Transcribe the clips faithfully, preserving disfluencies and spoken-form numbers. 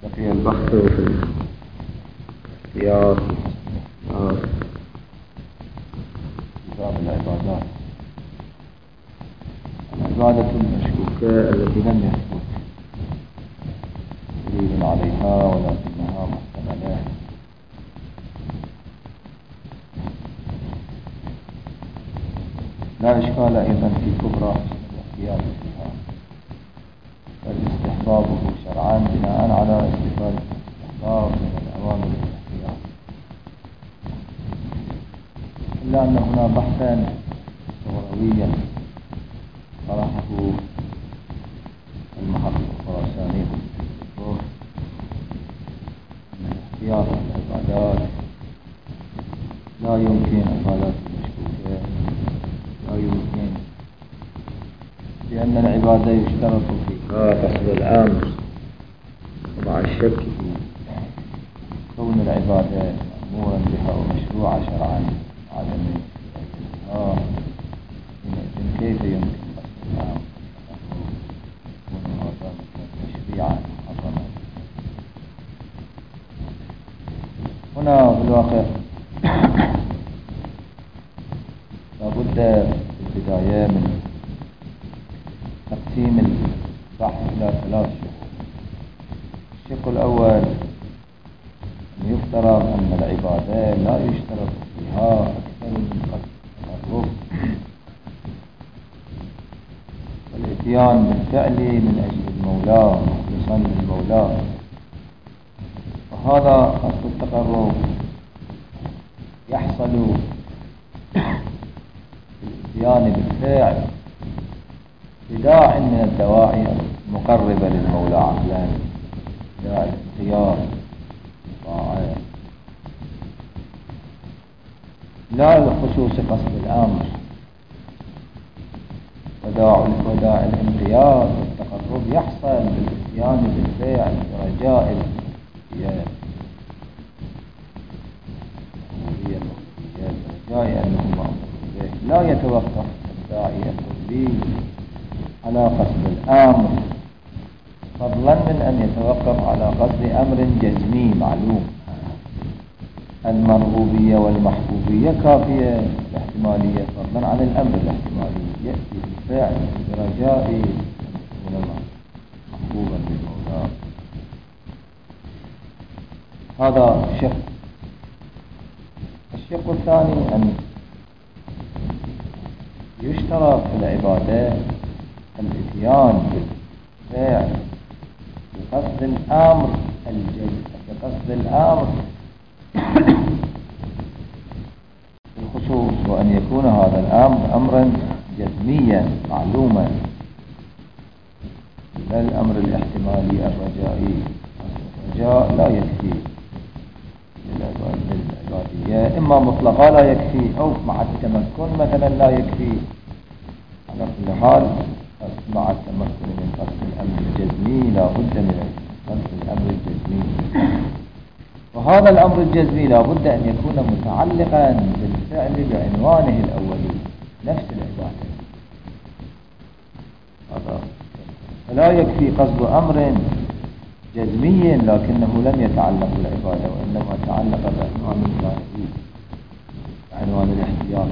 بقي البحث في الاختيار في باب العبادات. العبادة المشكوكة التي لم يثبت دليل عليها ولكنها محتملة. لا إشكال أيضا في كبرى الاختيار فيها، بل استحبابه شرعا بناء على استفادة الاستحباب من الأوامر الاختيار، إلا أن هنا بحثا لغويا طرحه المحقق الخراساني أن الاختيار في العبادات لا يمكن عبادات المشكوكة لا يمكن، لأن العبادة يشترط فيها قصد الأمر، ومع الشك في كون العبادة مأمورا بها ومشروعة شرعا عدم ها حينئذ كيف يمكن قصد الأمر وأنه هذا تشريعا محرما؟ هنا في الواقع لابد في البداية من تقسيم البحث إلى ثلاث شقوق. الشق الأول أن يفترض أن العبادة لا يشترط فيها أكثر من قصد التقرب والإتيان بالفعل من أجل المولى مخلصا للمولى، وهذا قصد التقرب يحصل بالإتيان بالفعل بداع من الدواعي المقربة للمولى عقلا، داعي الاختيار طاعة، لا لخصوص قصد الأمر. وداعي الانقياد والتقرب يحصل بالإتيان بالفعل برجاء الاختيار، برجاء أنه مأمور به، لا يتوقف الداعي الكلي على قصد الأمر، فضلا من أن يتوقف على قصد أمر جزمي معلوم. المرغوبية والمحبوبية كافية الاحتمالية فضلا عن الأمر الاحتمالي، يأتي بالفعل برجاء أن يكون محبوبا بالمولى. هذا شق. الشق الثاني أن يشترط في العبادة الاتيان بالفعل بقصد الأمر الجزء بقصد الأمر بالخصوص، وأن يكون هذا الأمر أمرا جزميا معلوما، لا الأمر الاحتمالي الرجائي. الرجاء لا يكفي للعبادية، إما مطلقا لا يكفي أو مع التمكن مثلا لا يكفي. على كل حال مع التمكن من قصد الأمر الجزمي لا بد من قصد الأمر الجزمي، وهذا الأمر الجزمي لا بد أن يكون متعلقا بالفعل بعنوانه الأولي نفس العبادة. هذا فلا يكفي قصد أمر جزمي لكنه لم يتعلق بالعبادة وإنما تعلق بعنوان الثاني بعنوان الاحتياط.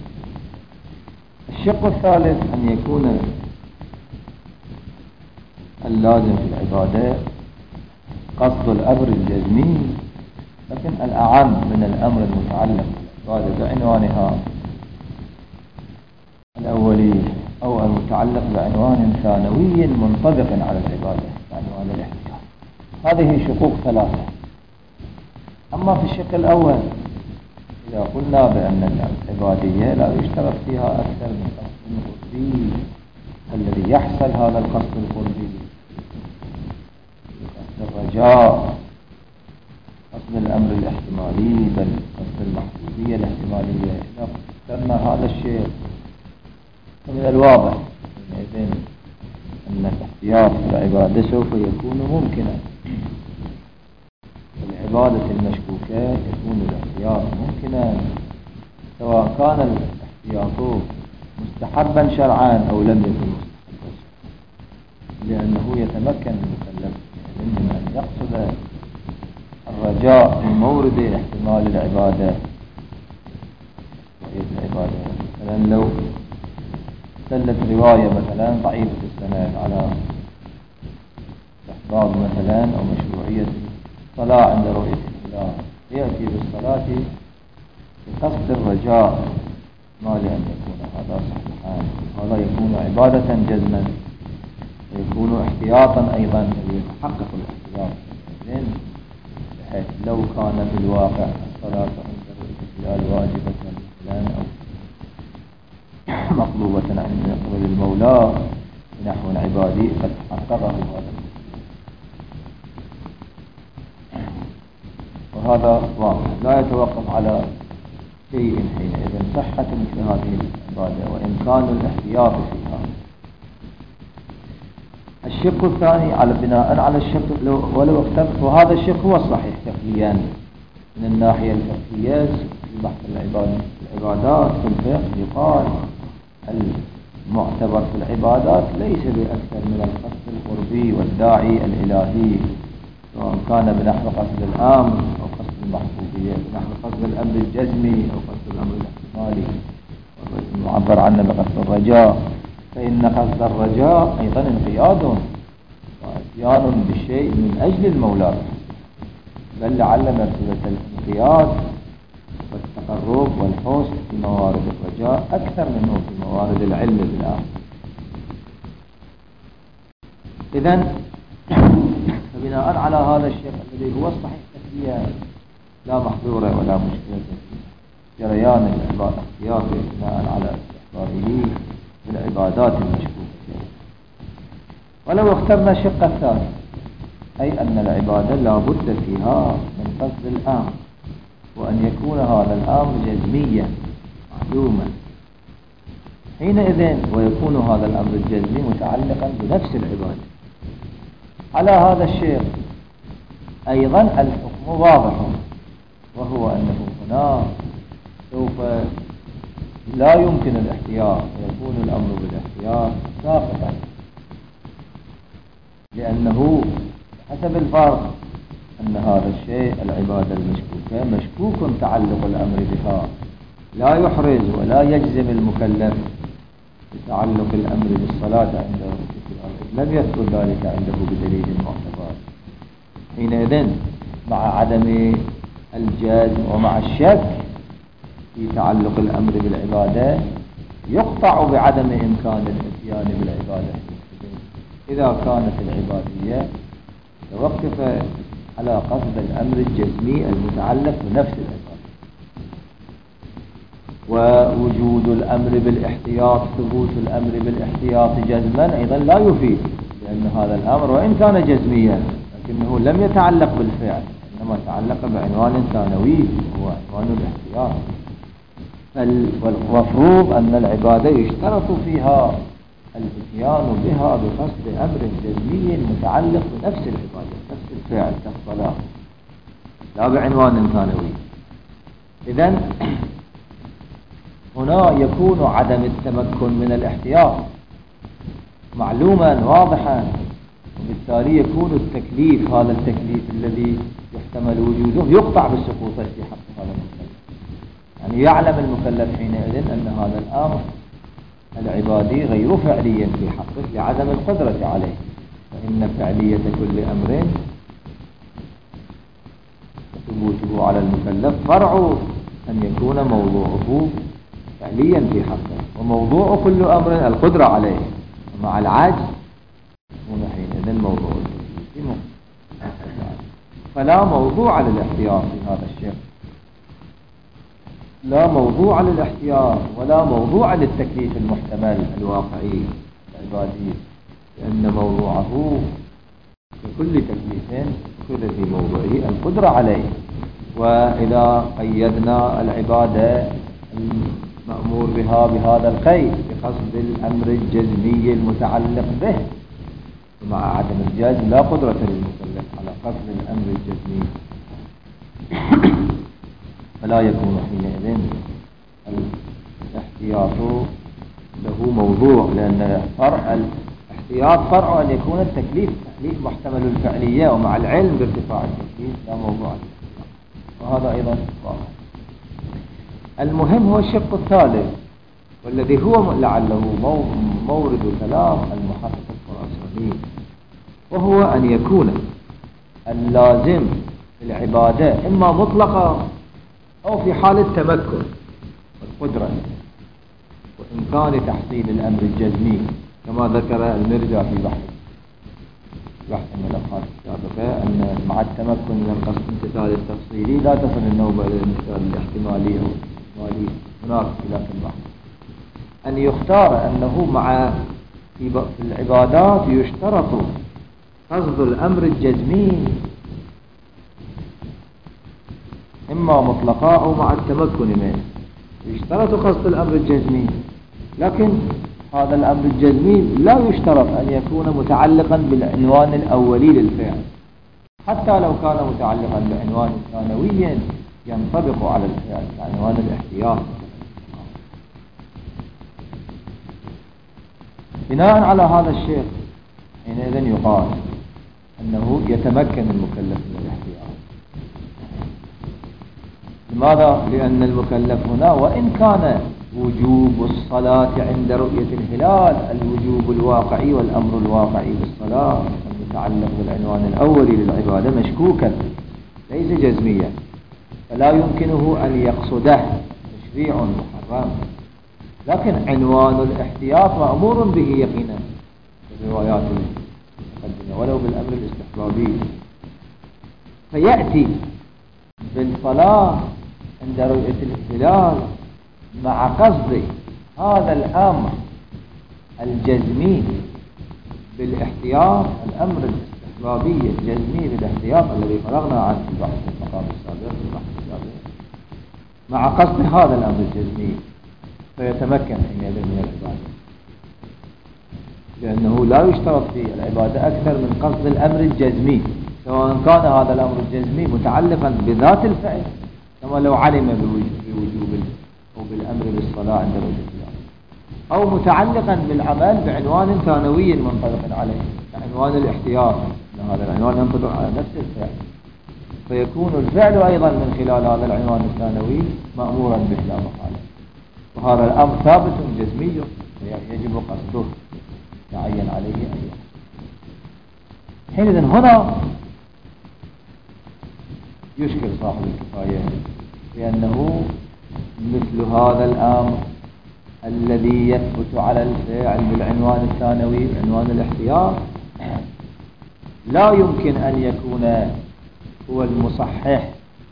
الشق الثالث أن يكون اللازم في العبادة قصد الأمر الجزمي، لكن الأعم من الأمر المتعلق بالعبادة بعنوانها الأولي أو المتعلق بعنوان ثانوي منطبق على العبادة بعنوان الاحتياط. هذه شقوق ثلاثة. أما في الشق الأول إذا قلنا بأن العبادية لا يشترط فيها أكثر من قصد قلبي، الذي يحصل هذا القصد القلبي قصد الرجاء، قصد الأمر الاحتمالي، بل قصد المحبوبية الاحتمالية. إذا قلنا هذا الشيء فمن الواضح أن الاحتياط في العبادة سوف يكون ممكنا. العبادة المشكوكة يكون الاحتياط ممكنا سواء كان الاحتياط مستحبا شرعا أو لم يكن مستحبا، لأنه يتمكن المكلف من أن يقصد الرجاء في مورد احتمال العبادة العبادة مثلا لو دلت رواية مثلا ضعيفة السند على استحباب مثلا أو مشروعية الصلاة عند رؤية الهلال، يأتي بالصلاة بقصد الرجاء ما لأن يكون هذا صحيحان، هذا يكون عبادة جزما ويكون احتياطا أيضا يتحقق الاحتياط، بحيث لو كان في الواقع الصلاة عند رؤية الهلال واجبة مثلا أو مطلوبة عن قبل المولى نحو العبادي قد حققه هذا، وهذا واضح لا يتوقف على شيء حينئذ صحة مثل هذه العبادة وإمكان الاحتياط فيها. الشق الثاني على بناء على الشق ولو اختلف، وهذا الشق هو الصحيح تقليا من الناحية الفقهية في بحث العبادات في الفقه يقال المعتبر في العبادات ليس بأكثر من القصد القربي والداعي الإلهي، سواء كان بنحو قصد الأمر أو قصد المحبوبية، بنحو قصد الأمر الجزمي أو قصد الأمر الاحتمالي المعبر عنه بقصد الرجاء، فإن قصد الرجاء أيضا انقياد واتيان بالشيء من أجل المولى، بل لعل مرتبة الانقياد والتقرب والحسن في موارد الرجاء أكثر منه في موارد العلم بالآخر. إذن فبناء على هذا الشيء الذي هو الصحيح تقليا لا محظورة ولا مشكلة في جريان العبادة اختياره بناء على استحبابه بالعبادات المشكوكة فيها. ولو اخترنا الشق الثاني أي أن العبادة لا بد فيها من قصد الأمر، وأن يكون هذا الأمر جزميا معلوما، حينئذ ويكون هذا الأمر الجزمي متعلقا بنفس العبادة. على هذا الشيء أيضا الحكم واضح، وهو أنه هنا سوف لا يمكن الاحتياط ويكون الأمر بالاحتياط ساقطا، لأنه حسب الفرق أن هذا الشيء العبادة المشكوكة مشكوك تعلق الأمر بها، لا يحرز ولا يجزم المكلف بتعلق الأمر بالصلاة عنده، لم يذكر ذلك عنده بدليل معتبر، حينئذ مع عدم الجزم ومع الشك في تعلق الأمر بالعبادة يقطع بعدم إمكان الاتيان بالعبادة إذا كانت العبادية توقف على قصد الأمر الجزمي المتعلق بنفس العبادة. ووجود الأمر بالاحتياط ثبوت الأمر بالاحتياط جزما أيضا لا يفيد، لأن هذا الأمر وإن كان جزميا لكنه لم يتعلق بالفعل، إنما تعلق بعنوان ثانوي هو عنوان الاحتياط. والمفروض أن العبادة يشترط فيها الاتيان بها بقصد أمر جزمي متعلق بنفس العبادة نفس الفعل كالصلاة، لا بعنوان ثانوي. إذن هنا يكون عدم التمكن من الاحتياط معلوما واضحا، وبالتالي يكون التكليف هذا التكليف الذي يحتمل وجوده يقطع بالسقوط في حق هذا المكلف، يعني يعلم المكلف حينئذ أن هذا الأمر العبادي غير فعليا في حقه لعدم القدرة عليه، فإن فعلية كل أمر ثبوته على المكلف فرع أن يكون موضوعه فعليا في حقه، وموضوع كل أمر القدرة عليه، ومع العجز هنا حينئذ الموضوع التكليفي. فلا موضوع للاحتياط في هذا الشيء، لا موضوع للاحتياط ولا موضوع للتكليف المحتمل الواقعي العبادي، لأن موضوعه ككل تكليف كل في موضوعه القدرة عليه. وإذا قيدنا العبادة المأمور بها بهذا القيد بقصد الأمر الجزمي المتعلق به، ومع عدم الجزم لا قدرة للمكلف على قصد الأمر الجزمي، فلا يكون حينئذ الاحتياط له موضوع، لأن فرع الاحتياط فرع أن يكون التكليف تكليف محتمل الفعلية، ومع العلم بارتفاع التكليف لا موضوع وهذا أيضا واضح. المهم هو الشق الثالث والذي هو لعله مورد كلام المحقق الخراساني، وهو أن يكون اللازم في العبادة إما مطلقة أو في حالة تمكن والقدرة، وإمكان تحصيل الأمر الجزمي كما ذكر المرجع في بحث بحث الملفات السابقة أن مع التمكن من القصد الامتثال التفصيلي لا تصل النوبة إلى الامتثال الاحتمالي أو الاحتمالي. هناك خلاف البحث أن يختار أنه مع في العبادات يشترط قصد الأمر الجزمي إما مطلقا أو مع التمكن منه، يشترط قصد الأمر الجزمي، لكن هذا الأمر الجزمي لا يشترط أن يكون متعلقا بالعنوان الأولي للفعل، حتى لو كان متعلقا بعنوان ثانوي ينطبق على الفعل كعنوان الاحتياط. بناء على هذا الشيء حينئذ يقال أنه يتمكن المكلف من الاحتياط. لماذا؟ لأن المكلف هنا وإن كان وجوب الصلاة عند رؤية الهلال الوجوب الواقعي والأمر الواقعي بالصلاة المتعلق بالعنوان الأولي للعبادة مشكوكا ليس جزميا، فلا يمكنه أن يقصده تشريع محرم، لكن عنوان الاحتياط مأمور به يقينا في الروايات المتقدمة ولو بالأمر الاستحبابي، فيأتي بالصلاة عند رؤية الهلال مع قصد هذا الأمر الجزمي بالاحتياط، الأمر الاستحبابي الجزمي بالاحتياط الذي فرغنا عنه في البحث المقام السابق في البحث السابق مع قصد هذا الأمر الجزمي، فيتمكن حينئذ من العبادة، لأنه لا يشترط في العبادة أكثر من قصد الأمر الجزمي، سواء كان هذا الأمر الجزمي متعلقا بذات الفعل كما لو علم بوجوب أو بالأمر بالصلاة عند رؤية الهلال، أو متعلقا بالعمل بعنوان ثانوي منطبق عليه كعنوان الاحتياط، أن هذا العنوان ينطبق على نفس الفعل، فيكون الفعل أيضا من خلال هذا العنوان الثانوي مأمورا به لا محالة، وهذا الأمر ثابت جزمي يجب قصده يعين عليه أيضا. حينئذ هنا يشكل صاحب الكفاية لأنه مثل هذا الأمر الذي يثبت على الفعل بالعنوان الثانوي عنوان الاحتياط لا يمكن أن يكون هو المصحح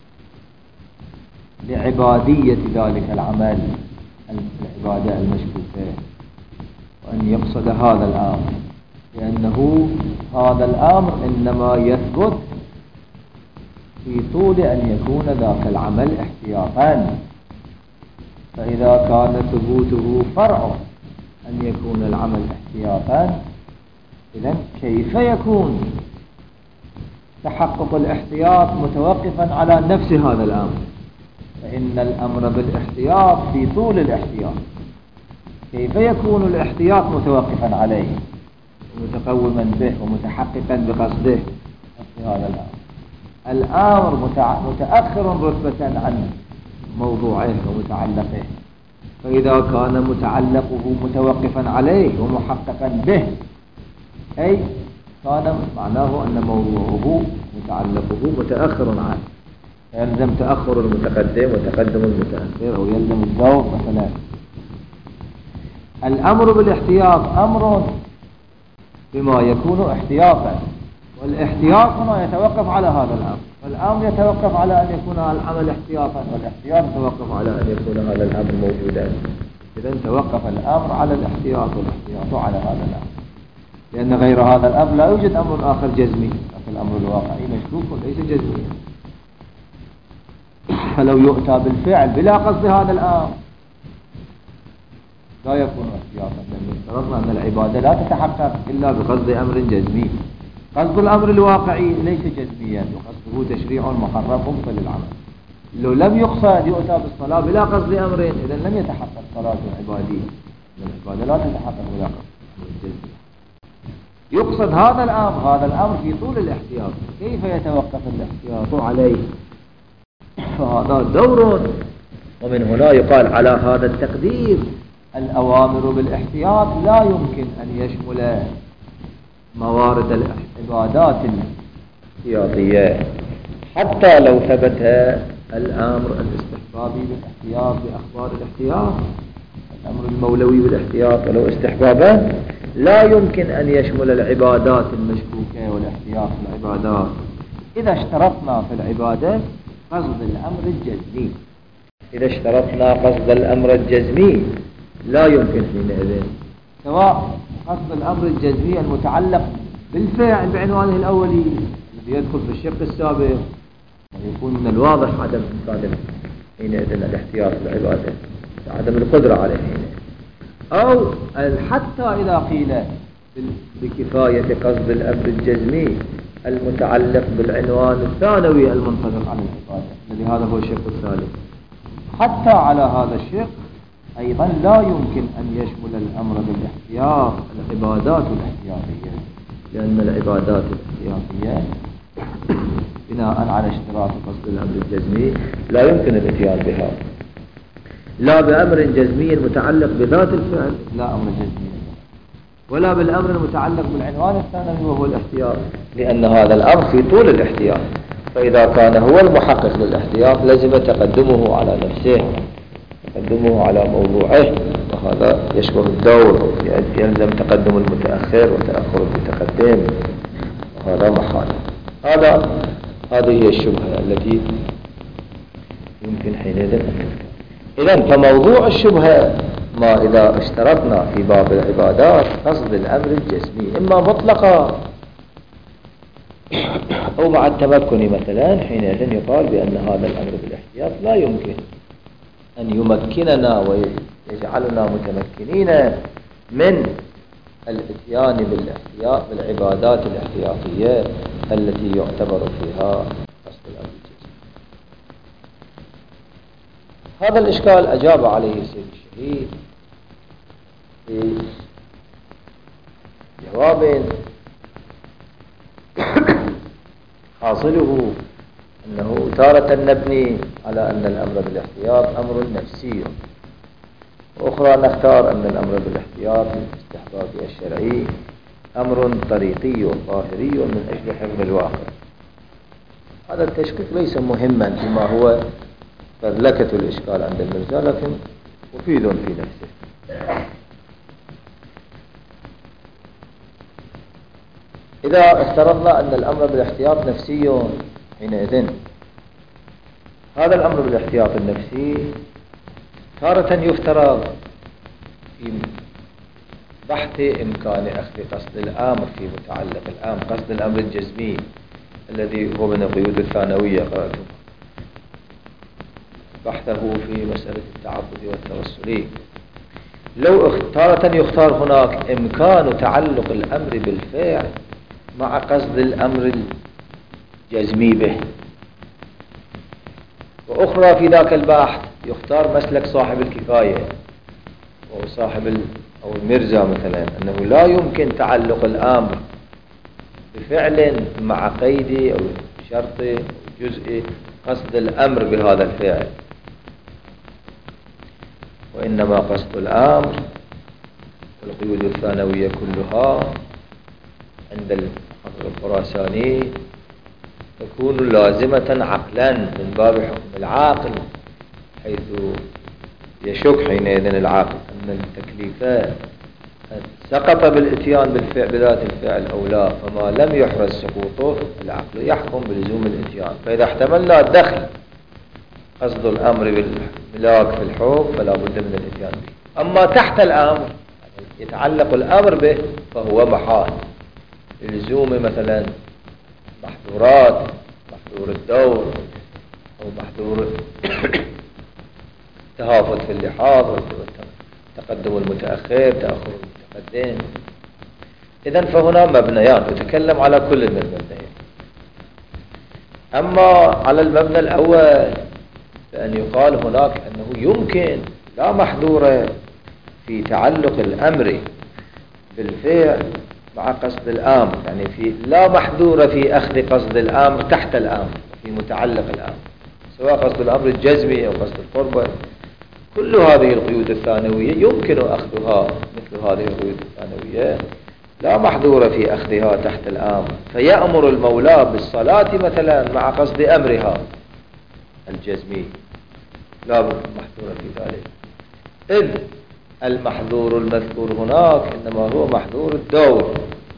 لعبادية ذلك العمل العبادة المشكوكة، وأن يقصد هذا الأمر، لأنه هذا الأمر إنما يثبت في طول أن يكون ذاك العمل احتياطا، فإذا كان ثبوته فرع أن يكون العمل احتياطا، إذن كيف يكون تحقق الاحتياط متوقفا على نفس هذا الأمر؟ فإن الأمر بالاحتياط في طول الاحتياط، كيف يكون الاحتياط متوقفا عليه ومتقوما به ومتحققا بقصده في هذا الأمر؟ الأمر متأخر رتبة عن موضوعه ومتعلقه، فإذا كان متعلقه متوقفا عليه ومحققا به أي كان معناه أن موضوعه متعلقه متأخر عنه، يلزم تأخر المتقدم وتقدم المتأخر، أو يلزم الزوج مثلا. الأمر بالاحتياط أمر بما يكون احتياطا، والاحتياط هنا يتوقف على هذا الأمر، والأمر يتوقف على أن يكون العمل احتياطا، والاحتياط يتوقف على أن يكون هذا الأمر موجودا. إذن توقف الأمر على الاحتياط والاحتياط على هذا الأمر، لأن غير هذا الأمر لا يوجد أمر آخر جزمي، لكن الأمر الواقعي مشكوك ليس جزميا. فلو يؤتى بالفعل بلا قصد هذا الأمر لا يكون احتياطا، لأن افترضنا أن العبادة لا تتحقق إلا بقصد أمر جزمي. قصد الأمر الواقعي ليس جزميا، وقصده تشريع محرم مبطل للعمل. لو لم يقصد يؤتى بالصلاة بلا قصد أمرين، إذن لم يتحقق صلاة العبادية، العبادة لا تتحقق بلا قصد جزمي. يقصد هذا الأمر، هذا الأمر في طول الاحتياط، كيف يتوقف الاحتياط عليه فهذا دور. ومن هنا يقال على هذا التقدير الأوامر بالاحتياط لا يمكن أن يشمل موارد العبادات الاحتياطية، حتى لو ثبت الأمر الاستحبابي بالاحتياط بأخبار الاحتياط، الأمر المولوي بالاحتياط ولو استحبابا، لا يمكن أن يشمل العبادات المشكوكة والاحتياط في العبادات إذا اشترطنا في العبادة قصد الأمر الجزمي. إذا اشترطنا قصد الأمر الجزمي لا يمكن حينئذ، سواء قصد الأمر الجزمي المتعلق بالفعل بعنوانه الأولي الذي يدخل في الشق السابق، ويكون من الواضح عدم إمكان حينئذ الاحتياط في العبادة، عدم القدرة عليه حينئذ، أو حتى إذا قيل بكفاية قصد الأمر الجزمي المتعلق بالعنوان الثانوي المنطبق على العبادة الذي هذا هو الشق الثالث، حتى على هذا الشق أيضا لا يمكن أن يشمل الأمر بالاحتياط العبادات الاحتياطية، لأن العبادات الاحتياطية بناء على اشتراط قصد الأمر الجزمي لا يمكن الاتيان بها، لا بأمر جزمي متعلق بذات الفعل لا أمر جزمي، ولا بالأمر المتعلق بالعنوان الثانوي وهو الاحتياط، لأن هذا الأمر في طول الاحتياط، فإذا كان هو المحقق للاحتياط لزم تقدمه على نفسه، تقدمه على موضوعه، وهذا يشبه الدور، يلزم تقدم المتأخر وتأخر المتقدم، وهذا محال. هذا هذه هي الشبهة التي يمكن حينئذ أن تذكر. إذن فموضوع الشبهة ما إذا اشترطنا في باب العبادات قصد الأمر الجزمي إما مطلقا أو مع التمكن مثلا، حينئذ يقال بأن هذا الأمر بالاحتياط لا يمكن أن يمكننا ويجعلنا متمكنين من الاتيان بالاحتياط بالعبادات الاحتياطية التي يعتبر فيها قصد الأمر الجزمي. هذا الإشكال أجاب عليه السيد الشهيد بجواب حاصله أنه تارة نبني على أن الأمر بالاحتياط أمر نفسي، وأخرى نختار أن الأمر بالاحتياط الاستحبابي الشرعي أمر طريقي ظاهري من أجل حفظ الواقع. هذا التشكيك ليس مهما فيما هو فذلكة الإشكال عند المرجع، لكن مفيد في نفسه. إذا افترضنا أن الأمر بالاحتياط نفسي، حينئذ هذا الأمر بالاحتياط النفسي تارة يفترض في بحث إمكان أخذ قصد الأمر في متعلق الأمر، قصد الأمر الجزمي الذي هو من القيود الثانوية قرأته بحثه في مسألة التعبد والتوسل. لو تارة يختار هناك إمكان تعلق الأمر بالفعل مع قصد الأمر الجزمي به، وأخرى في ذاك البحث يختار مسلك صاحب الكفاية أو صاحب أو المرزا مثلا، أنه لا يمكن تعلق الأمر بفعل مع قيد أو شرط أو جزء قصد الأمر بهذا الفعل، وإنما قصد الأمر والقيود الثانوية كلها عند الحق الخراساني تكون لازمة عقلا من باب حكم العاقل، حيث يشك حينئذ العاقل أن التكليفات سقط بالاتيان بالفعل بذات الفعل أو لا، فما لم يحرز سقوطه العقل يحكم بلزوم الاتيان. فإذا احتملنا الدخل قصد الأمر بالملاك في الحكم فلا بد من الاتيان به. أما تحت الأمر يتعلق الأمر به فهو محال، لزوم مثلا محظورات، محظور الدور أو محظور التهافت في اللحاظ تقدم المتأخر تأخر المتقدم. إذن فهنا مبنيان نتكلم على كل المبنيين. أما على المبنى الأول فأن يقال هناك أنه يمكن لا محظور في تعلق الأمر بالفعل مع قصد الأمر، يعني في لا محظور في أخذ قصد الأمر تحت الأمر في متعلق الأمر، سواء قصد الأمر الجزمي أو قصد القربة. كل هذه القيود الثانوية يمكن أخذها، مثل هذه القيود الثانوية لا محظور في أخذها تحت الأمر، فيأمر المولى بالصلاة مثلا مع قصد أمرها الجزمي، لا محظور في ذلك، إذ المحظور المذكور هناك إنما هو محظور الدور،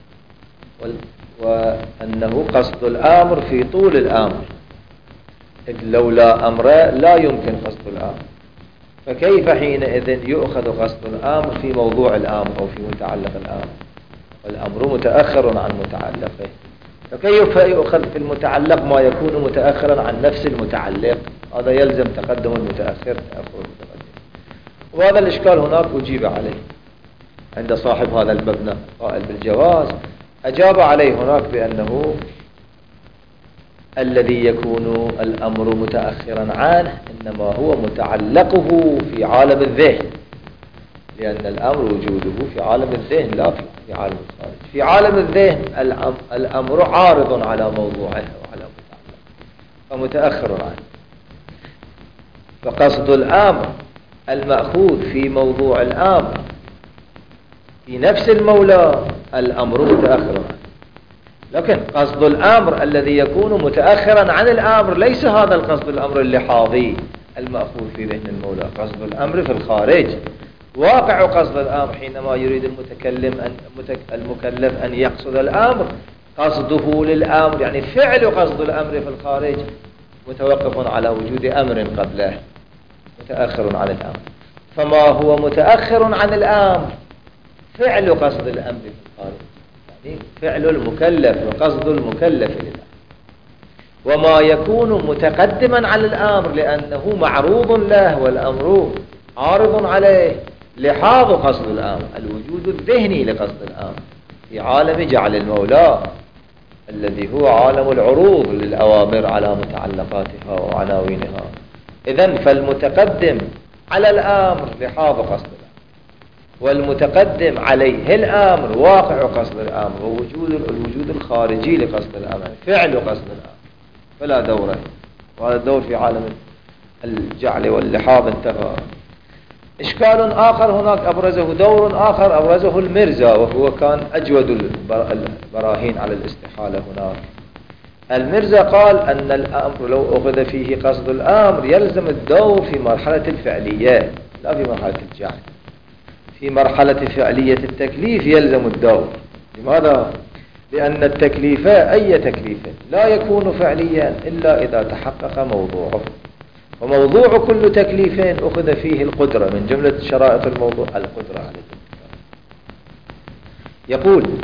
وأنه قصد الأمر في طول الأمر، إذ لولا أمر لا يمكن قصد الأمر، فكيف حينئذ يؤخذ قصد الأمر في موضوع الأمر أو في متعلق الأمر؟ والأمر متأخر عن متعلقه، فكيف يؤخذ في المتعلق ما يكون متأخرا عن نفس المتعلق؟ هذا يلزم تقدم المتأخر تأخر المتقدم. وهذا الإشكال هناك أجيب عليه عند صاحب هذا المبنى قائل بالجواز، أجاب عليه هناك بأنه الذي يكون الأمر متأخرا عنه إنما هو متعلقه في عالم الذهن، لأن الأمر وجوده في عالم الذهن لا في عالم الخارج. في عالم الذهن الأمر عارض على موضوعه وعلى متعلقه فمتأخر عنه، فقصد الأمر المأخوذ في موضوع الأمر في نفس المولى الأمر متأخر عنه، لكن قصد الأمر الذي يكون متأخرا عن الأمر ليس هذا القصد الأمر اللحاظي المأخوذ في ذهن المولى، قصد الأمر في الخارج. واقع قصد الأمر حينما يريد المتكلم أن المكلف أن يقصد الأمر، قصده للأمر يعني فعل قصد الأمر في الخارج متوقف على وجود أمر قبله متأخر عن الأمر، فما هو متأخر عن الأمر فعل قصد الأمر في الخارج، يعني فعل المكلف وقصد المكلف للأمر، وما يكون متقدما على الأمر لأنه معروض له والأمر عارض عليه لحاظ قصد الأمر، الوجود الذهني لقصد الأمر في عالم جعل المولى الذي هو عالم العروض للأوامر على متعلقاتها وعناوينها. إذن فالمتقدم على الأمر لحاظ قصد الأمر، والمتقدم عليه الأمر واقع قصد الأمر ووجود الوجود الخارجي لقصد الأمر فعل قصد الأمر، فلا دور، وهذا الدور في عالم الجعل واللحاظ انتهى. إشكال آخر هناك أبرزه دور آخر أبرزه المرزا، وهو كان أجود البراهين على الاستحالة هناك. المرزا قال أن الأمر لو أخذ فيه قصد الأمر يلزم الدور في مرحلة الفعلية لا في مرحلة الجعل. في مرحلة فعلية التكليف يلزم الدور. لماذا؟ لأن التكليف أي تكليف لا يكون فعليا إلا إذا تحقق موضوعه، وموضوع كل تكليف أخذ فيه القدرة، من جملة شرائط الموضوع القدرة على التكليف. يقول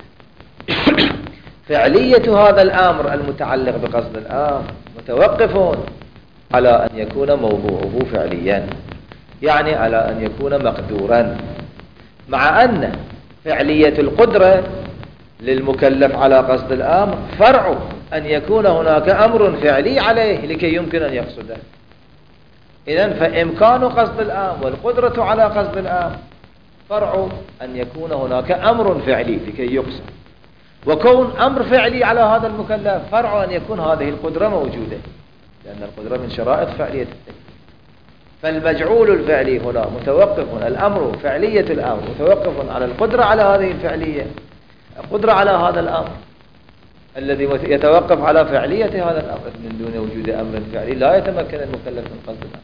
فعلية هذا الأمر المتعلق بقصد الأمر متوقف على أن يكون موضوعه فعليا، يعني على أن يكون مقدورا، مع أن فعلية القدرة للمكلف على قصد الأمر فرع أن يكون هناك أمر فعلي عليه لكي يمكن أن يقصده. إذن فإمكان قصد الأمر والقدرة على قصد الأمر فرع أن يكون هناك أمر فعلي لكي يقصد، وكون أمر فعلي على هذا المكلف فرع أن يكون هذه القدرة موجودة، لأن القدرة من شرائط فعلية التكليف. فالمجعول الفعلي هنا متوقف، الأمر فعلية الأمر متوقف على القدرة على هذه الفعلية، القدرة على هذا الأمر الذي يتوقف على فعلية هذا الأمر. من دون وجود أمر فعلي لا يتمكن المكلف من قصد الأمر.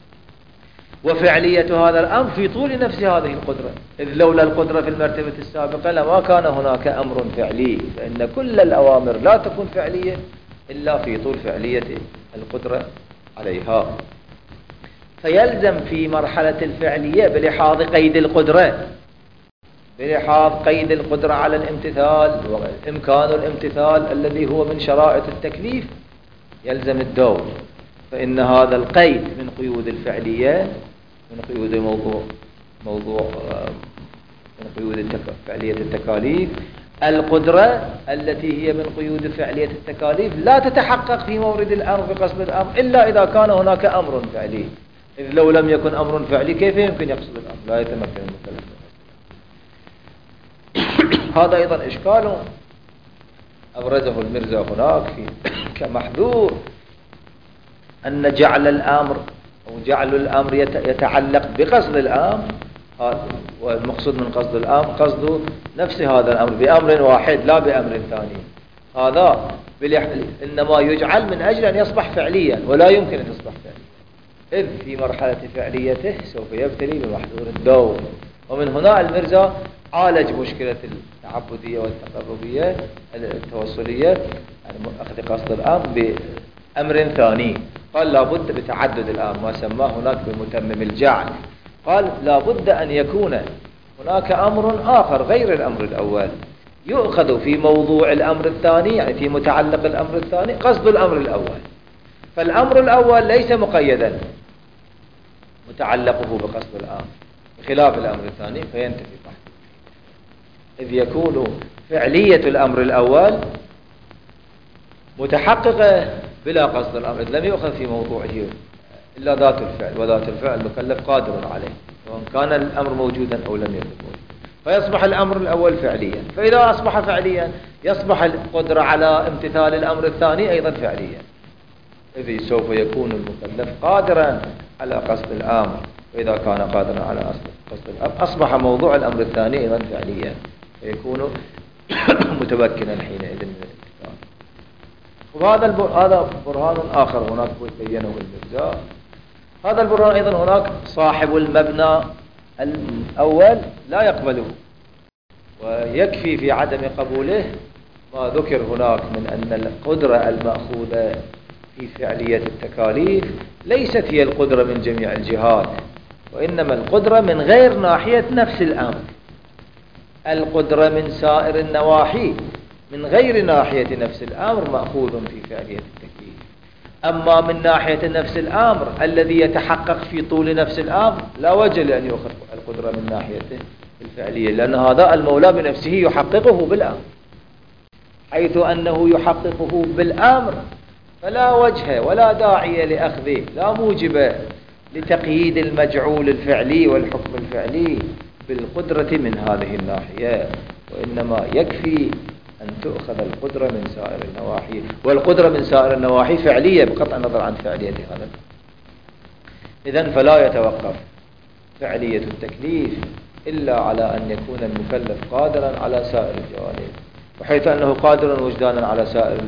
وفعلية هذا الأمر في طول نفس هذه القدرة، إذ لولا القدرة في المرتبة السابقة لما كان هناك أمر فعلي، فإن كل الأوامر لا تكون فعلية إلا في طول فعلية القدرة عليها. فيلزم في مرحلة الفعلية بلحاظ قيد القدرة، بلحاظ قيد القدرة على الامتثال وإمكان الامتثال الذي هو من شرائط التكليف، يلزم الدور. فإن هذا القيد من قيود الفعلية، من قيود موضوع موضوع من قيود فعلية التكاليف. القدرة التي هي من قيود فعلية التكاليف لا تتحقق في مورد الأمر بقصد الأمر إلا إذا كان هناك أمر فعلي، إذ لو لم يكن أمر فعلي كيف يمكن يقصد الأمر؟ لا يتمكن المكلف. هذا أيضا إشكال أبرزه المرزا هناك في كمحذور أن جعل الأمر أو جعل الأمر يتعلق بقصد الأمر، والمقصود من قصد الأمر قصده نفس هذا الأمر بأمر واحد لا بأمر ثاني، هذا إنما يجعل من أجل أن يصبح فعليا، ولا يمكن أن يصبح فعليا إذ في مرحلة فعليته سوف يبتلي بمحظور الدور. ومن هنا المرزا عالج مشكلة التعبدية والتقربية التوصلية، يعني أخذ قصد الأمر بأمر ثاني، قال لابد بتعدد الأمر، ما سماه هناك بمتمم الجعل، قال لابد أن يكون هناك أمر آخر غير الأمر الأول يؤخذ في موضوع الأمر الثاني، يعني في متعلق الأمر الثاني قصد الأمر الأول، فالأمر الأول ليس مقيدا متعلقه بقصد الأمر بخلاف الأمر الثاني فينتفي بحثه، إذ يكون فعلية الأمر الأول متحققة بلا قصد الأمر، إذ لم يؤخذ في موضوعه إلا ذات الفعل، وذات الفعل المكلف قادر عليه سواء كان الأمر موجودا أو لم يكن موجودا، فيصبح الأمر الأول فعليا، فإذا أصبح فعليا يصبح القدرة على امتثال الأمر الثاني أيضا فعليا، إذ سوف يكون المكلف قادرا على قصد الأمر، وإذا كان قادرا على قصد الأمر أصبح موضوع الأمر الثاني أيضا فعليا، فيكون متمكنا حينئذ من الامتثال. وهذا هذا برهان آخر هناك بينه المرزا. هذا البرهان أيضا هناك صاحب المبنى الأول لا يقبله، ويكفي في عدم قبوله ما ذكر هناك من أن القدرة المأخوذة في فعلية التكاليف ليست هي القدرة من جميع الجهات، وإنما القدرة من غير ناحية نفس الأمر، القدرة من سائر النواحي من غير ناحية نفس الأمر مأخوذ في فعلية التكليف. أما من ناحية نفس الأمر الذي يتحقق في طول نفس الأمر لا وجه لأن يؤخذ القدرة من ناحيته الفعلية، لأن هذا المولى بنفسه يحققه بالأمر، حيث أنه يحققه بالأمر فلا وجه ولا داعي لأخذه، لا موجب لتقييد المجعول الفعلي والحكم الفعلي بالقدرة من هذه الناحية، وإنما يكفي أن تؤخذ القدرة من سائر النواحي، والقدرة من سائر النواحي فعلية بقطع النظر عن فعلية هذا. إذن فلا يتوقف فعلية التكليف إلا على أن يكون المكلف قادرا على سائر الجوانب، وحيث أنه قادر وجدانا على سائر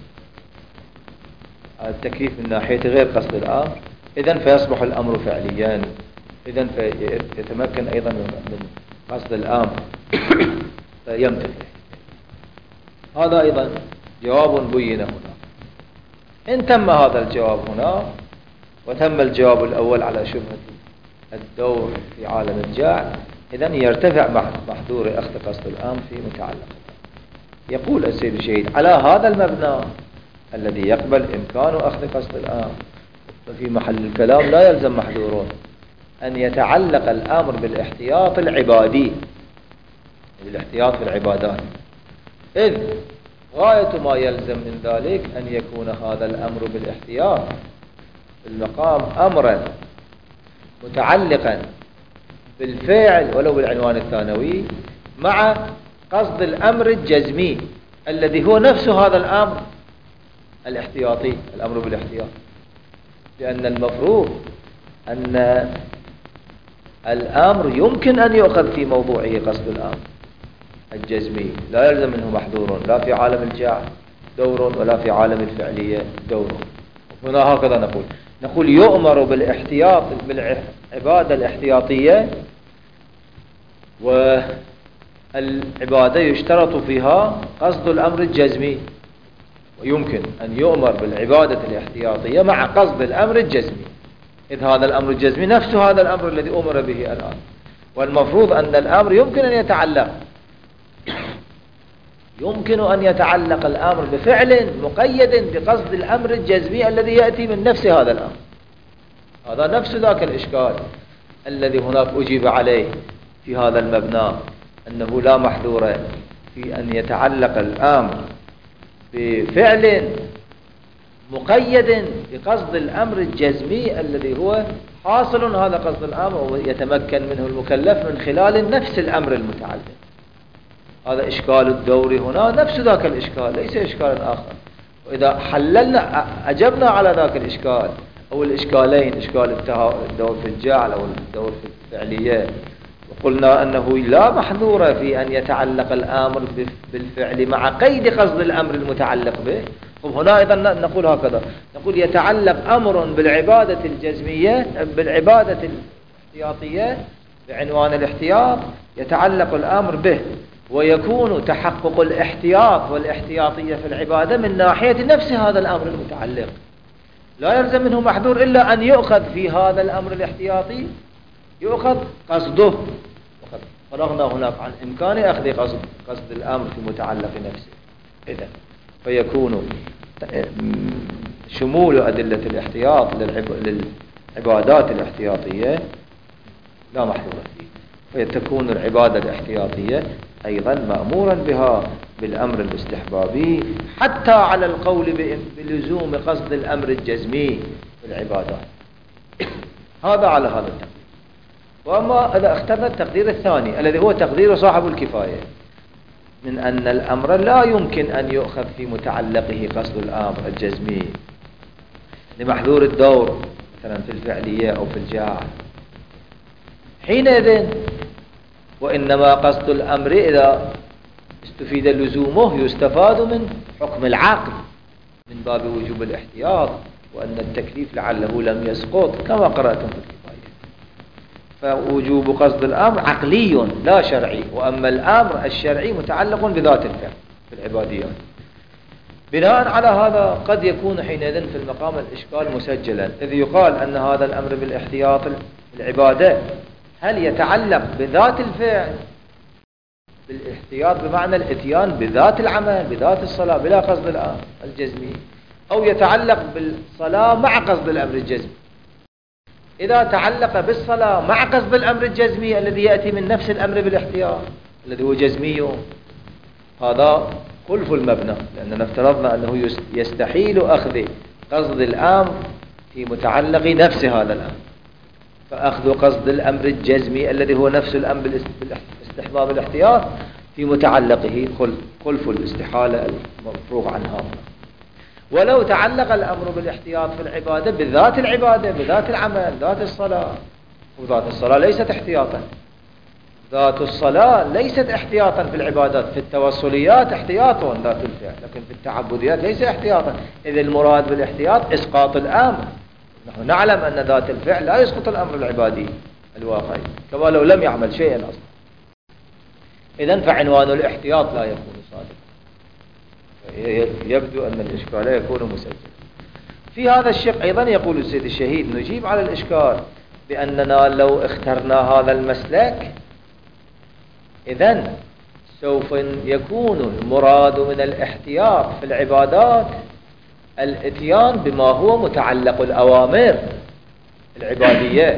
التكليف من ناحية غير قصد الأمر، إذن فيصبح الأمر فعليا، إذن فيتمكن أيضا من قصد الأمر فيمتثل. هذا أيضا جواب بين هنا. إن تم هذا الجواب هنا وتم الجواب الأول على شبهة الدور في عالم الجعل، إذن يرتفع محذور أخذ قصد الأمر في متعلق. يقول السيد الشهيد على هذا المبنى الذي يقبل إمكان أخذ قصد الأمر، وفي محل الكلام لا يلزم محذورون أن يتعلق الأمر بالاحتياط العبادي، بالاحتياط في العبادات، إذ غاية ما يلزم من ذلك أن يكون هذا الأمر بالاحتياط المقام أمرا متعلقا بالفعل ولو بالعنوان الثانوي مع قصد الأمر الجزمي الذي هو نفس هذا الأمر الاحتياطي، الأمر بالاحتياط، لأن المفروض أن الأمر يمكن أن يؤخذ في موضوعه قصد الأمر الجزمي، لا يلزم منه محذور، لا في عالم الجعل دور ولا في عالم الفعلية دور. هنا هكذا نقول نقول يؤمر بالاحتياط بالعبادة الاحتياطية، والعبادة يشترط فيها قصد الأمر الجزمي، ويمكن أن يؤمر بالعبادة الاحتياطية مع قصد الأمر الجزمي، إذ هذا الأمر الجزمي نفس هذا الأمر الذي أمر به الآن، والمفروض أن الأمر يمكن أن يتعلق يمكن أن يتعلق الأمر بفعل مقيد بقصد الأمر الجزمي الذي يأتي من نفس هذا الأمر. هذا نفس ذاك الإشكال الذي هناك أجيب عليه في هذا المبنى، أنه لا محذور في أن يتعلق الأمر بفعل مقيد بقصد الأمر الجزمي الذي هو حاصل هذا قصد الأمر ويتمكن منه المكلف من خلال نفس الأمر المتعلق. هذا إشكال الدور هنا نفس ذاك الإشكال، ليس إشكال آخر. وإذا حللنا أجبنا على ذاك الإشكال أو الإشكالين، إشكال الدور في الجعل أو الدور في الفعلية، وقلنا أنه لا محظور في أن يتعلق الأمر بالفعل مع قيد قصد الأمر المتعلق به. هنا أيضا نقول هكذا، نقول يتعلق أمر بالعبادة الجزمية بالعبادة الاحتياطية بعنوان الاحتياط، يتعلق الأمر به، ويكون تحقق الاحتياط والاحتياطية في العبادة من ناحية نفس هذا الأمر المتعلق، لا يلزم منه محظور إلا أن يؤخذ في هذا الأمر الاحتياطي يؤخذ قصده، وقد فرغنا هناك عن إمكان أخذ قصد, قصد الأمر في متعلق نفسه. إذن فيكون شمول أدلة الاحتياط للعبادات الاحتياطية لا محظور فيه، فتكون العبادة الاحتياطية أيضا مأمورا بها بالأمر الاستحبابي، حتى على القول بلزوم قصد الأمر الجزمي في العبادات. هذا على هذا التقدير. وأما إذا اخترنا التقدير الثاني الذي هو تقدير صاحب الكفاية، من أن الأمر لا يمكن أن يؤخذ في متعلقه قصد الأمر الجزمي لمحذور الدور مثلا في الفعلية أو في الجاعل، حينئذ وإنما قصد الأمر إذا استفيد لزومه يستفاد من حكم العقل من باب وجوب الاحتياط، وأن التكليف لعله لم يسقط كما قرأتم في الكفاية. فوجوب قصد الأمر عقلي لا شرعي، وأما الأمر الشرعي متعلق بذات الفعل في العباديات. بناء على هذا قد يكون حينئذ في المقام الإشكال مسجلا، إذ يقال أن هذا الأمر بالاحتياط في العبادة هل يتعلق بذات الفعل بالاحتياط بمعنى الاتيان بذات العمل بذات الصلاة بلا قصد الأمر الجزمي، أو يتعلق بالصلاة مع قصد الأمر الجزمي؟ إذا تعلق بالصلاة مع قصد الأمر الجزمي الذي يأتي من نفس الأمر بالاحتياط الذي هو جزمي، هذا خلف المبنى، لأننا افترضنا أنه يستحيل أخذ قصد الأمر في متعلق نفس هذا الأمر، فأخذ قصد الأمر الجزمي الذي هو نفس الأمر بالاستحباب الاحتياط في متعلقه خلف الاستحالة المفروغ عنها. ولو تعلق الأمر بالاحتياط في العبادة بذات العبادة بذات العمل ذات الصلاة، وذات الصلاة ليست احتياطا، ذات الصلاة ليست احتياطا في العبادات، في التوصليات احتياط ذات الفعل، لكن في التعبديات ليس احتياطا، إذ المراد بالاحتياط إسقاط الأمر. نحن نعلم أن ذات الفعل لا يسقط الأمر العبادي الواقعي كما لو لم يعمل شيئا أصلا. إذن فعنوان الاحتياط لا يكون صادقا، يبدو أن الإشكال يكون مسجلا. في هذا الشق أيضا يقول السيد الشهيد نجيب على الإشكال بأننا لو اخترنا هذا المسلك إذن سوف يكون المراد من الاحتياط في العبادات الاتيان بما هو متعلق الأوامر العبادية.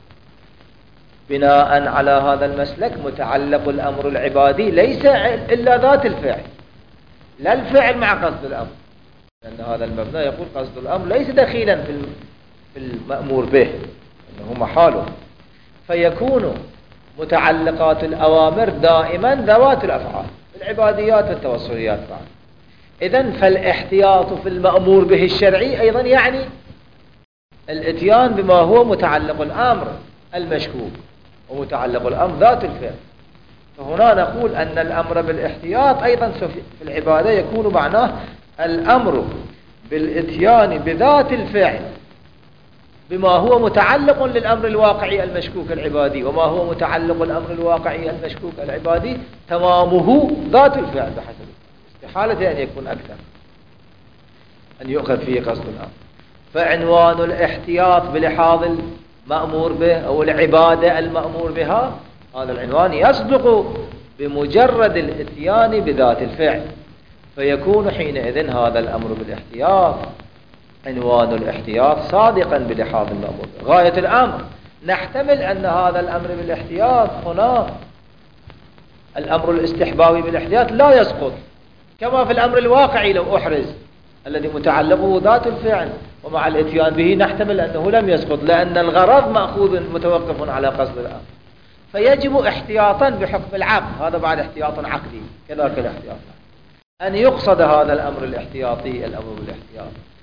بناء على هذا المسلك متعلق الأمر العبادي ليس إلا ذات الفعل، لا الفعل مع قصد الأمر، لأن هذا المبنى يقول قصد الأمر ليس دخيلا في المأمور به إنه محاله، فيكون متعلقات الأوامر دائما ذوات الأفعال العباديات والتوصليات بعد. إذن فالاحتياط في المأمور به الشرعي أيضا يعني الاتيان بما هو متعلق الأمر المشكوك ومتعلق الأمر ذات الفعل. فهنا نقول أن الأمر بالاحتياط أيضا في العبادة يكون معناه الأمر بالاتيان بذات الفعل بما هو متعلق للأمر الواقعي المشكوك العبادي، وما هو متعلق الأمر الواقعي المشكوك العبادي تمامه ذات الفعل بحسب استحالة أن يكون أكثر أن يؤخذ فيه قصد الأمر. فعنوان الاحتياط بلحاظ المأمور به أو العبادة المأمور بها، هذا العنوان يصدق بمجرد الاتيان بذات الفعل، فيكون حينئذ هذا الأمر بالاحتياط عنوان الاحتياط صادقا بلحاظ المأمور به غاية الأمر. نحتمل أن هذا الأمر بالاحتياط هنا الأمر الاستحبابي بالاحتياط لا يسقط كما في الأمر الواقعي لو أحرز الذي متعلقه ذات الفعل ومع الاتيان به نحتمل أنه لم يسقط، لأن الغرض مأخوذ متوقف على قصد الأمر، فيجب احتياطا بحكم العقل، هذا بعد احتياط عقلي كذلك الاحتياط أن يقصد هذا الأمر الاحتياطي الأمر بالاحتياط.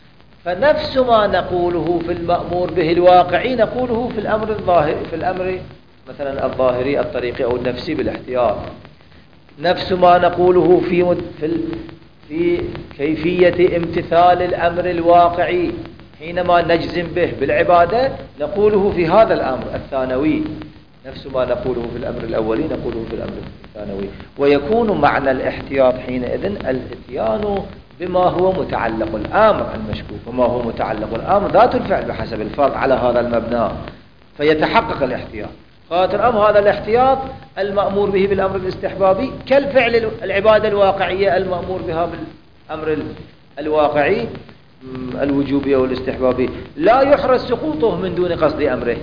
فنفس ما نقوله في المأمور به الواقعي نقوله في الأمر الظاهري، في الأمر مثلا الظاهري الطريقي أو النفسي بالاحتياط. نفس ما نقوله في في في كيفية امتثال الأمر الواقعي حينما نجزم به بالعبادة نقوله في هذا الأمر الثانوي. نفس ما نقوله في الأمر الأولي نقوله في الأمر الثانوي. ويكون معنى الاحتياط حينئذ الاتيان بما هو متعلق الأمر المشكوك، وما هو متعلق الأمر ذات الفعل بحسب الفرض على هذا المبنى، فيتحقق الاحتياط. خاطر أم هذا الاحتياط المأمور به بالأمر الاستحبابي كالفعل العبادة الواقعية المأمور بها بالأمر الواقعي الوجوبي أو الاستحبابي، لا يحرز سقوطه من دون قصد أمره،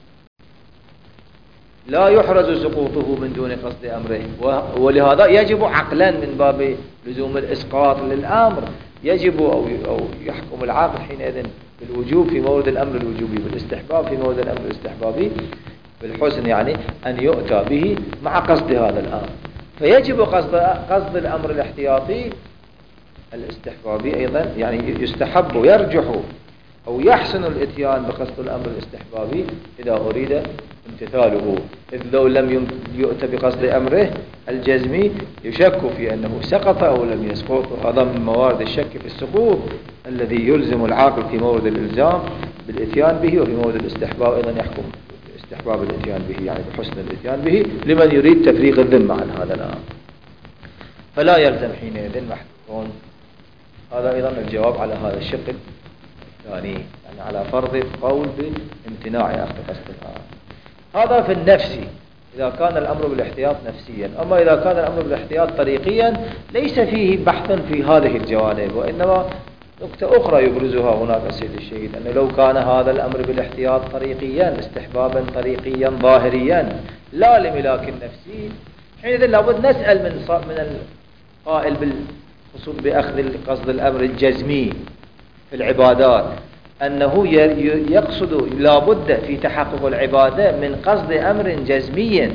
لا يحرز سقوطه من دون قصد أمره. ولهذا يجب عقلا من باب لزوم الإسقاط للأمر، يجب أو يحكم العقل حينئذ بالوجوب في مورد الأمر الوجوبي، بالاستحباب في مورد الأمر الاستحبابي، بالحسن يعني أن يؤتى به مع قصد هذا الأمر. فيجب قصد قصد الأمر الاحتياطي الاستحبابي أيضا، يعني يستحب ويرجح أو يحسن الاتيان بقصد الأمر الاستحبابي إذا أريد امتثاله، إذ لو لم يؤتى بقصد أمره الجزمي يشك في أنه سقط أو لم يسقط، وهذا من موارد الشك في السقوط الذي يلزم العاقل في مورد الإلزام بالاتيان به، وفي مورد الاستحباب أيضا يحكم استحباب الاتيان به، يعني بحسن الاتيان به لمن يريد تفريغ الذمة عن هذا الأمر، فلا يلزم حينئذ محكوم. هذا أيضا الجواب على هذا الشق الثاني، يعني على فرض قول بامتناع أخذ قصد الأمر. هذا في النفس إذا كان الأمر بالاحتياط نفسيا. أما إذا كان الأمر بالاحتياط طريقيا ليس فيه بحث في هذه الجوانب، وإنما نقطة أخرى يبرزها هناك السيد الشهيد، أنه لو كان هذا الأمر بالاحتياط طريقيا استحبابا طريقيا ظاهريا لا لملاك النفسي، حينئذ لابد نسأل من من القائل بالخصوص بأخذ قصد الأمر الجزمي في العبادات أنه يقصد لابد في تحقق العبادة من قصد أمر جزمي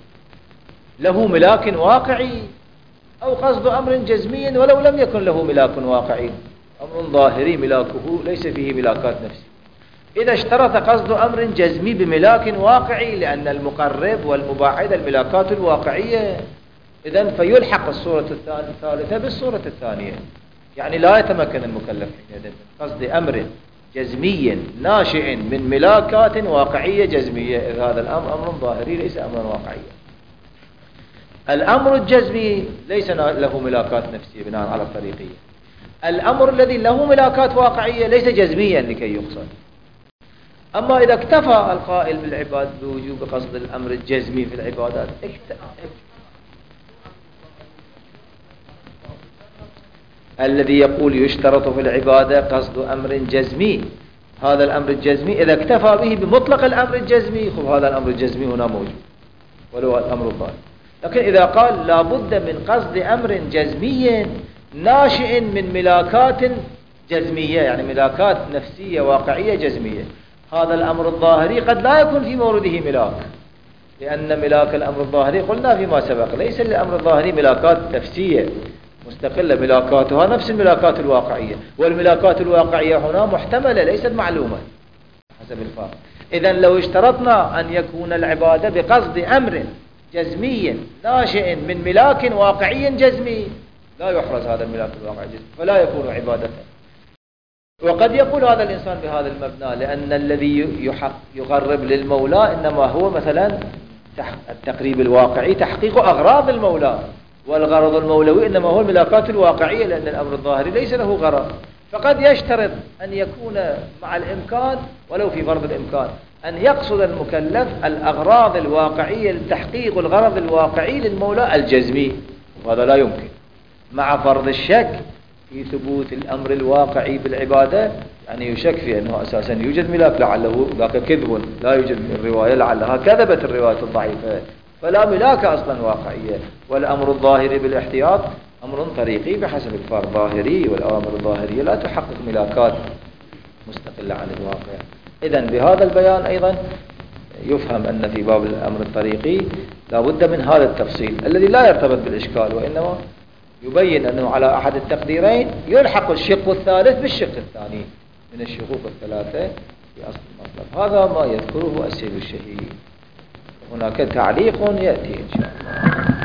له ملاك واقعي، أو قصد أمر جزمي ولو لم يكن له ملاك واقعي، أمر ظاهري ملاكه ليس فيه ملاكات نفسية. إذا اشترط قصد أمر جزمي بملاك واقعي، لأن المقرب والمباعد الملاكات الواقعية، إذن فيلحق الصورة الثالثة بالصورة الثانية، يعني لا يتمكن المكلف من قصد أمر جزمي ناشئ من ملاكات واقعية جزمية، إذ هذا الأمر أمر ظاهري ليس أمرا واقعيا. الأمر الجزمي ليس له ملاكات نفسية بناء على الطريقية. الأمر الذي له ملاكات واقعية ليس جزميا لكي يقصد. أما إذا اكتفى القائل بالعباد بوجوب قصد الأمر الجزمي في العبادات الذي يقول يشترط في العبادة قصد أمر جزمي، هذا الأمر الجزمي إذا اكتفى به بمطلق الأمر الجزمي، خب هذا الأمر الجزمي هنا موجود ولو الأمر الظاهر. لكن إذا قال لابد من قصد أمر جزمي ناشئ من ملاكات جزمية، يعني ملاكات نفسية واقعية جزمية، هذا الأمر الظاهري قد لا يكون في مورده ملاك، لأن ملاك الأمر الظاهري قلنا فيما سبق ليس للأمر الظاهري ملاكات نفسية مستقلة، ملاكاتها نفس الملاكات الواقعية، والملاكات الواقعية هنا محتملة ليست معلومة حسب الفارق. إذن لو اشترطنا أن يكون العبادة بقصد أمر جزمي ناشئ من ملاك واقعي جزمي لا يحرز هذا الملاك الواقعي جزمي، فلا يكون عبادة. وقد يقول هذا الإنسان بهذا المبنى لأن الذي يقرب للمولى إنما هو مثلا التقريب الواقعي تحقيق أغراض المولى، والغرض المولوي إنما هو الملاكات الواقعية، لأن الأمر الظاهري ليس له غرض. فقد يشترط أن يكون مع الإمكان ولو في فرض الإمكان أن يقصد المكلف الأغراض الواقعية لتحقيق الغرض الواقعي للمولى الجزمي، وهذا لا يمكن مع فرض الشك في ثبوت الأمر الواقعي بالعبادة، يعني يشك في أنه أساسا يوجد ملاك لعله ذاك كذب، لا يوجد الرواية لعلها كذبت الرواية الضعيفة، فلا ملاك أصلا واقعية. والأمر الظاهري بالاحتياط أمر طريقي بحسب الفرض ظاهري، والأوامر الظاهرية لا تحقق ملاكات مستقلة عن الواقع. إذن بهذا البيان أيضا يفهم أن في باب الأمر الطريقي لا بد من هذا التفصيل الذي لا يرتبط بالإشكال، وإنما يبين أنه على أحد التقديرين يلحق الشق الثالث بالشق الثاني من الشقوق الثلاثة في أصل المطلب. هذا ما يذكره السيد الشهيد. هناك تعليق يأتي إن شاء الله.